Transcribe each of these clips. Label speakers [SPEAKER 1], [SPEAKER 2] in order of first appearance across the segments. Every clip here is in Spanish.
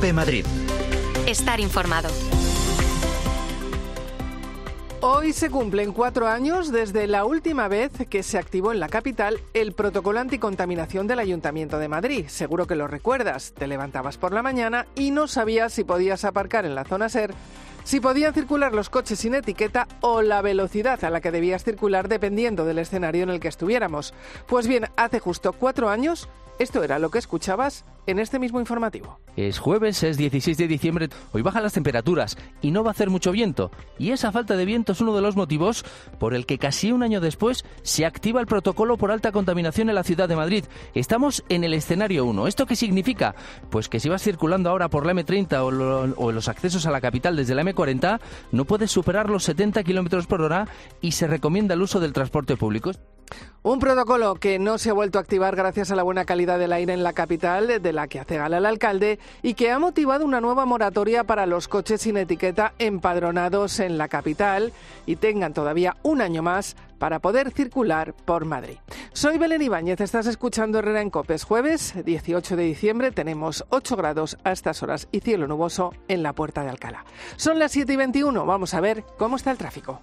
[SPEAKER 1] COPE Madrid.
[SPEAKER 2] Estar informado.
[SPEAKER 3] Hoy se cumplen 4 años desde la última vez que se activó en la capital el protocolo anticontaminación del Ayuntamiento de Madrid. Seguro que lo recuerdas. Te levantabas por la mañana y no sabías si podías aparcar en la zona SER, si podían circular los coches sin etiqueta o la velocidad a la que debías circular dependiendo del escenario en el que estuviéramos. Pues bien, hace justo 4 años, esto era lo que escuchabas en este mismo informativo.
[SPEAKER 4] Es jueves, es 16 de diciembre, hoy bajan las temperaturas y no va a hacer mucho viento. Y esa falta de viento es uno de los motivos por el que casi un año después se activa el protocolo por alta contaminación en la ciudad de Madrid. Estamos en el escenario 1. ¿Esto qué significa? Pues que si vas circulando ahora por la M30 o en los accesos a la capital desde la M40, no puedes superar los 70 km por hora y se recomienda el uso del transporte público.
[SPEAKER 3] Un protocolo que no se ha vuelto a activar gracias a la buena calidad del aire en la capital, de la que hace gala el alcalde, y que ha motivado una nueva moratoria para los coches sin etiqueta empadronados en la capital y tengan todavía un año más para poder circular por Madrid. Soy Belén Ibáñez, estás escuchando Herrera en COPE. Es jueves 18 de diciembre, tenemos 8 grados a estas horas y cielo nuboso en la Puerta de Alcalá. Son las 7:21, vamos a ver cómo está el tráfico.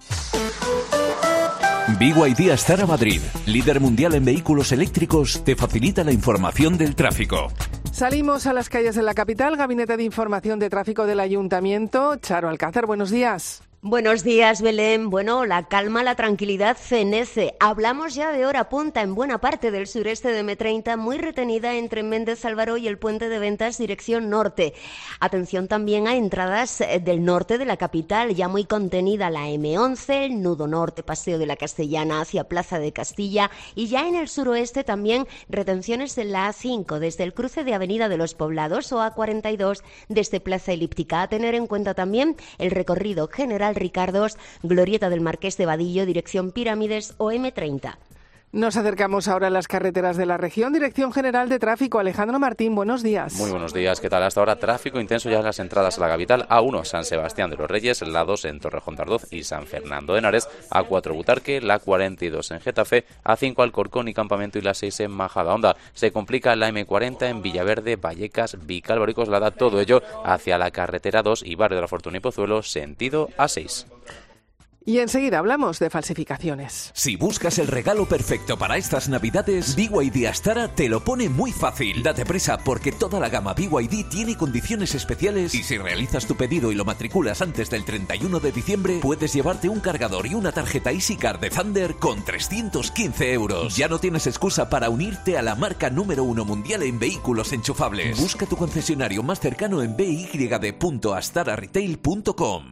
[SPEAKER 5] BYD Astara Madrid, líder mundial en vehículos eléctricos, te facilita la información del tráfico.
[SPEAKER 3] Salimos a las calles de la capital. Gabinete de Información de Tráfico del Ayuntamiento. Charo Alcázar, buenos días.
[SPEAKER 6] Buenos días, Belén. Bueno, la calma, la tranquilidad fenece. Hablamos ya de hora punta en buena parte del sureste de M30, muy retenida entre Méndez Álvaro y el Puente de Ventas, dirección norte. Atención también a entradas del norte de la capital, ya muy contenida la M11, el nudo norte, Paseo de la Castellana hacia Plaza de Castilla, y ya en el suroeste también retenciones en la A5, desde el cruce de Avenida de los Poblados o A42, desde Plaza Elíptica. A tener en cuenta también el recorrido general Ricardos, Glorieta del Marqués de Vadillo, dirección Pirámides o M30.
[SPEAKER 3] Nos acercamos ahora a las carreteras de la región. Dirección General de Tráfico, Alejandro Martín, buenos días.
[SPEAKER 7] Muy buenos días, ¿qué tal? Hasta ahora tráfico intenso ya en las entradas a la capital. A1 San Sebastián de los Reyes, la 2 en Torrejón de Ardoz y San Fernando de Henares, A4 Butarque, la 42 en Getafe, A5 Alcorcón y Campamento y la 6 en Majadahonda. Se complica la M40 en Villaverde, Vallecas, Vicálvaro y Coslada, todo ello hacia la carretera 2 y Barrio de la Fortuna y Pozuelo, sentido A6.
[SPEAKER 3] Y enseguida hablamos de falsificaciones.
[SPEAKER 5] Si buscas el regalo perfecto para estas navidades, BYD Astara te lo pone muy fácil. Date presa porque toda la gama BYD tiene condiciones especiales y si realizas tu pedido y lo matriculas antes del 31 de diciembre, puedes llevarte un cargador y una tarjeta EasyCard de Thunder con 315 euros. Ya no tienes excusa para unirte a la marca número 1 mundial en vehículos enchufables. Busca tu concesionario más cercano en byd.astararetail.com.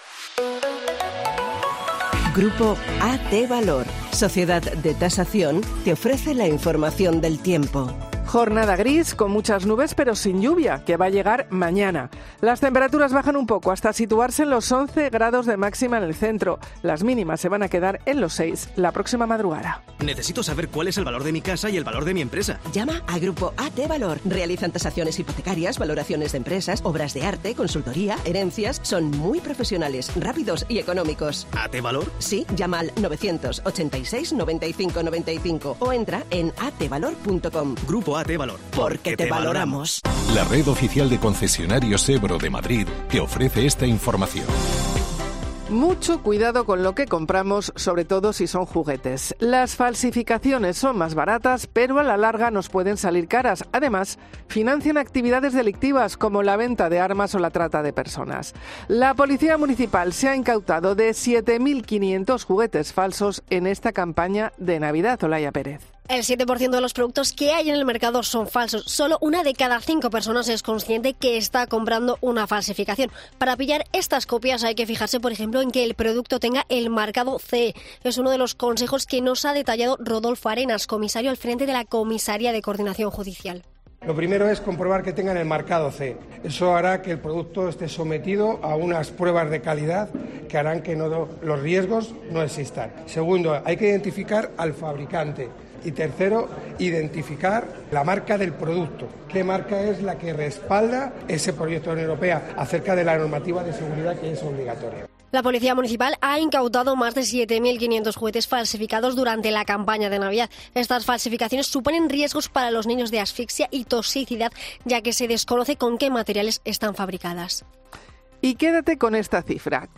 [SPEAKER 8] Grupo AT Valor, Sociedad de Tasación, te ofrece la información del tiempo.
[SPEAKER 3] Jornada gris con muchas nubes pero sin lluvia, que va a llegar mañana. Las temperaturas bajan un poco hasta situarse en los 11 grados de máxima en el centro. Las mínimas se van a quedar en los 6 la próxima madrugada.
[SPEAKER 1] Necesito saber cuál es el valor de mi casa y el valor de mi empresa.
[SPEAKER 8] Llama a Grupo AT Valor. Realizan tasaciones hipotecarias, valoraciones de empresas, obras de arte, consultoría, herencias. Son muy profesionales, rápidos y económicos.
[SPEAKER 1] ¿AT Valor?
[SPEAKER 8] Sí, llama al 986 95 95 o entra en atvalor.com.
[SPEAKER 1] Grupo AT Valor.
[SPEAKER 8] Porque te valoramos.
[SPEAKER 9] La red oficial de concesionarios Ebro de Madrid te ofrece esta información.
[SPEAKER 3] Mucho cuidado con lo que compramos, sobre todo si son juguetes. Las falsificaciones son más baratas, pero a la larga nos pueden salir caras. Además, financian actividades delictivas como la venta de armas o la trata de personas. La Policía Municipal se ha incautado de 7.500 juguetes falsos en esta campaña de Navidad. Olaya Pérez.
[SPEAKER 10] El 7% de los productos que hay en el mercado son falsos. Solo 1 de cada 5 personas es consciente que está comprando una falsificación. Para pillar estas copias hay que fijarse, por ejemplo, en que el producto tenga el marcado CE. Es uno de los consejos que nos ha detallado Rodolfo Arenas, comisario al frente de la Comisaría de Coordinación Judicial.
[SPEAKER 11] Lo primero es comprobar que tengan el marcado CE. Eso hará que el producto esté sometido a unas pruebas de calidad que harán que los riesgos no existan. Segundo, hay que identificar al fabricante. Y tercero, identificar la marca del producto. ¿Qué marca es la que respalda ese proyecto de la Unión Europea acerca de la normativa de seguridad que es obligatoria?
[SPEAKER 10] La Policía Municipal ha incautado más de 7.500 juguetes falsificados durante la campaña de Navidad. Estas falsificaciones suponen riesgos para los niños de asfixia y toxicidad, ya que se desconoce con qué materiales están fabricadas.
[SPEAKER 3] Y quédate con esta cifra,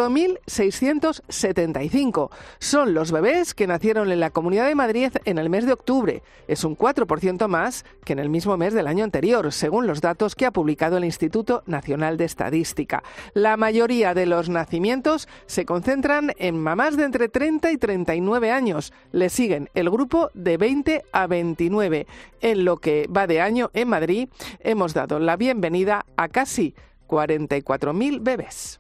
[SPEAKER 3] 4.675. Son los bebés que nacieron en la Comunidad de Madrid en el mes de octubre. Es un 4% más que en el mismo mes del año anterior, según los datos que ha publicado el Instituto Nacional de Estadística. La mayoría de los nacimientos se concentran en mamás de entre 30 y 39 años. Le siguen el grupo de 20 a 29. En lo que va de año en Madrid, hemos dado la bienvenida a casi 44.000 bebés.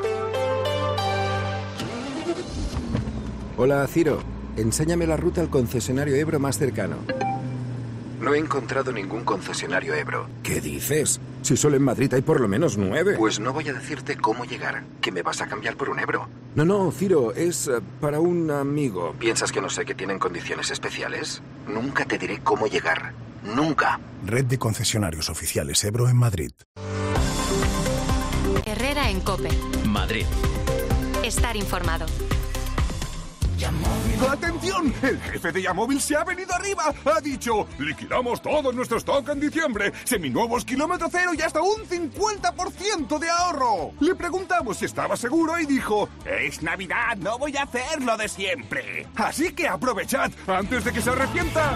[SPEAKER 12] Hola, Ciro. Enséñame la ruta al concesionario Ebro más cercano. No he encontrado ningún concesionario Ebro. ¿Qué dices? Si solo en Madrid hay por lo menos 9. Pues no voy a decirte cómo llegar. ¿Que me vas a cambiar por un Ebro? No, Ciro, es para un amigo. ¿Piensas que no sé que tienen condiciones especiales? Nunca te diré cómo llegar. Nunca.
[SPEAKER 13] Red de concesionarios oficiales Ebro en Madrid.
[SPEAKER 2] Herrera en COPE.
[SPEAKER 1] Madrid.
[SPEAKER 2] Estar informado.
[SPEAKER 14] ¡Atención! El jefe de Yamóvil se ha venido arriba. Ha dicho, liquidamos todo nuestro stock en diciembre. Seminuevos kilómetro cero y hasta un 50% de ahorro. Le preguntamos si estaba seguro y dijo, es Navidad, no voy a hacer lo de siempre. Así que aprovechad antes de que se arrepienta.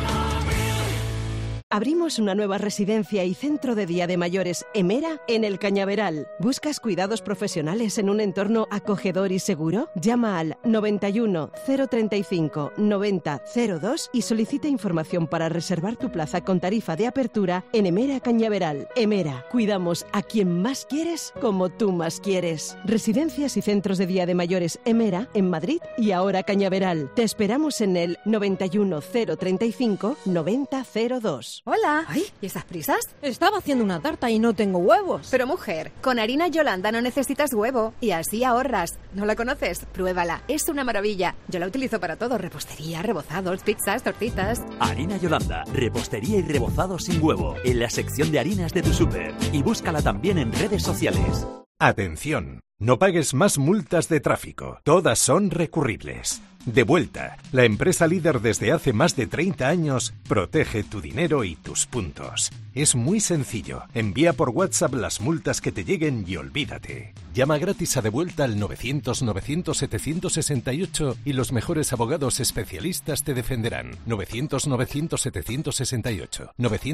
[SPEAKER 8] Abrimos una nueva residencia y centro de día de mayores, Emera, en el Cañaveral. ¿Buscas cuidados profesionales en un entorno acogedor y seguro? Llama al 91 035 90 02 y solicita información para reservar tu plaza con tarifa de apertura en Emera Cañaveral. Emera, cuidamos a quien más quieres como tú más quieres. Residencias y centros de día de mayores Emera en Madrid y ahora Cañaveral. Te esperamos en el 91 035 90 02.
[SPEAKER 15] Hola.
[SPEAKER 16] Ay, ¿y esas prisas?
[SPEAKER 15] Estaba haciendo una tarta y no tengo huevos.
[SPEAKER 16] Pero mujer, con harina Yolanda no necesitas huevo y así ahorras. ¿No la conoces? Pruébala, es una maravilla. Yo la utilizo para todo, repostería, rebozados, pizzas, tortitas.
[SPEAKER 17] Harina Yolanda, repostería y rebozado sin huevo, en la sección de harinas de tu súper. Y búscala también en redes sociales.
[SPEAKER 9] Atención, no pagues más multas de tráfico, todas son recurribles. Devuelta, la empresa líder desde hace más de 30 años, protege tu dinero y tus puntos. Es muy sencillo, envía por WhatsApp las multas que te lleguen y olvídate. Llama gratis a Devuelta al 900-900-768 y los mejores abogados especialistas te defenderán. 900-900-768,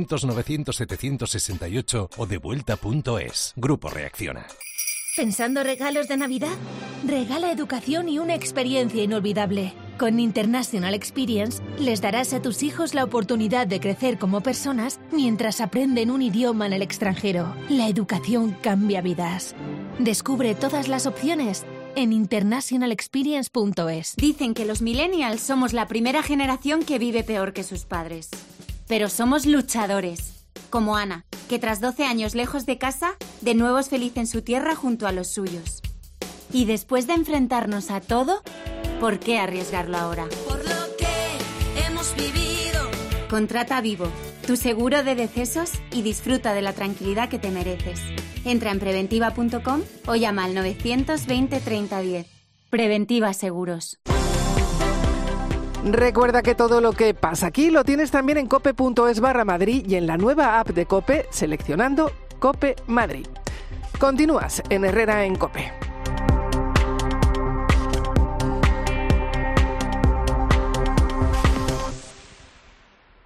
[SPEAKER 9] 900-900-768 o devuelta.es. Grupo Reacciona.
[SPEAKER 18] ¿Pensando regalos de Navidad? Regala educación y una experiencia inolvidable. Con International Experience les darás a tus hijos la oportunidad de crecer como personas mientras aprenden un idioma en el extranjero. La educación cambia vidas. Descubre todas las opciones en internationalexperience.es.
[SPEAKER 19] Dicen que los millennials somos la primera generación que vive peor que sus padres. Pero somos luchadores. Como Ana, que tras 12 años lejos de casa, de nuevo es feliz en su tierra junto a los suyos. Y después de enfrentarnos a todo, ¿por qué arriesgarlo ahora?
[SPEAKER 20] Por lo que hemos vivido.
[SPEAKER 19] Contrata Vivo, tu seguro de decesos y disfruta de la tranquilidad que te mereces. Entra en preventiva.com o llama al 920 30 10. Preventiva Seguros.
[SPEAKER 3] Recuerda que todo lo que pasa aquí lo tienes también en cope.es/Madrid y en la nueva app de COPE seleccionando COPE Madrid. Continúas en Herrera en COPE.